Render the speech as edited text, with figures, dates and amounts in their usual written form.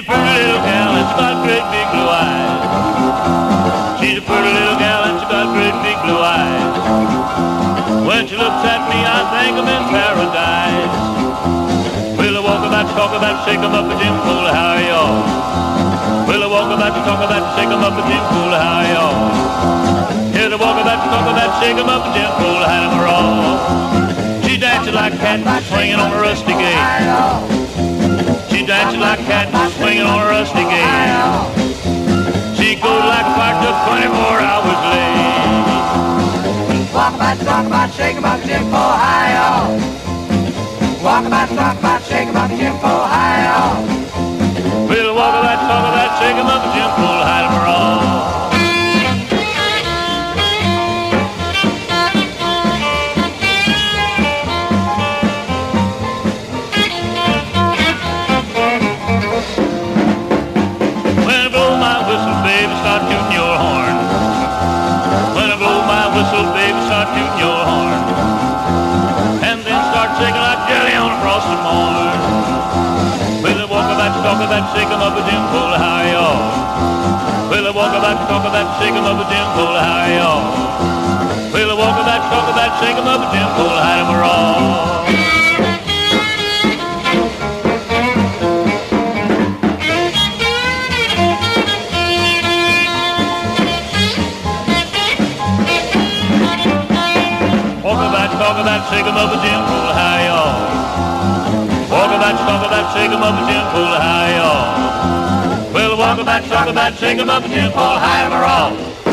a pretty little gal and she got great big blue eyes. She's a pretty little gal and she got great big blue eyes. When she looks at me, I think I'm in paradise. Will I walk about, talk about, shake 'em up a Jim Pool, how are y'all? Will I walk about, talk about, shake 'em up a Jim Pool, how are y'all? Here to walk about, talk about, shake 'em up a Jim Pool, how am I wrong? She dances like a cat, swinging on a rusty gate. She dances like a cat, swinging on a rusty gate. She goes like a fire truck 24 hours late. Walk about, shake 'em up, Jim Pool, high y'all. Walk about, shake 'em up, Jim Pool, high y'all. We'll walk about, talk about, shake 'em up, Jim Pool, hide 'em wrong. When I blow my whistle, baby, start tooting your horn. When I blow my whistle, baby, start tooting your horn. And then start shaking like jelly on a frosty morn. Will I walk about, talk about, shake 'em up a Jim Pool, how are y'all? Will I walk about, talk about, shake 'em up a Jim Pool, how are y'all? Will I walk about, talk about, shake 'em up a Jim Pool, hide 'em wrong. Talk about, shake 'em up a Jim Pool, how y'all? Walk about, talk about, shake 'em up a Jim Pool, how y'all? Well, walk about, talk about, shake 'em up a Jim Pool, how am I wrong?